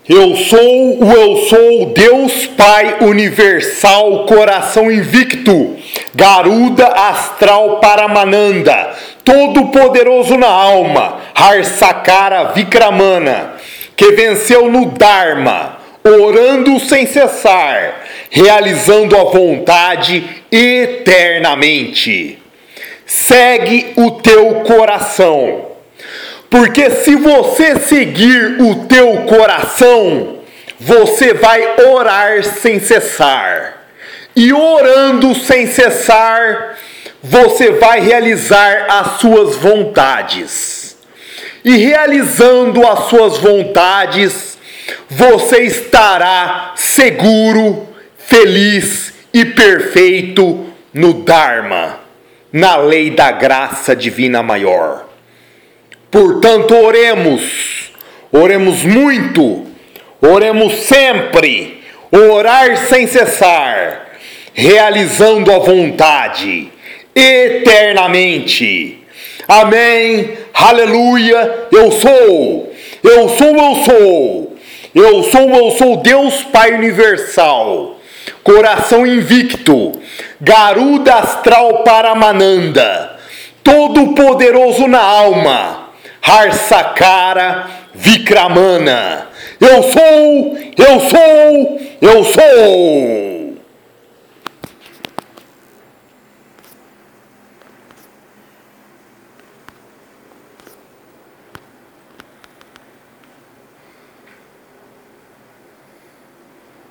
Eu sou Deus Pai Universal, coração invicto, Garuda Astral Paramananda, todo-poderoso na alma, Harsakara Vikramana, que venceu no Dharma, orando sem cessar, realizando a vontade eternamente. Segue o teu coração. Porque se você seguir o teu coração, você vai orar sem cessar. E orando sem cessar, você vai realizar as suas vontades. E realizando as suas vontades, você estará seguro, feliz e perfeito no Dharma, na lei da graça divina maior. Portanto, oremos muito, oremos sempre, orar sem cessar, realizando a vontade eternamente. Amém, aleluia, eu sou Deus Pai Universal, coração invicto, Garuda Astral Paramananda, todo-poderoso na alma, Harsakara Vikramana. Eu sou.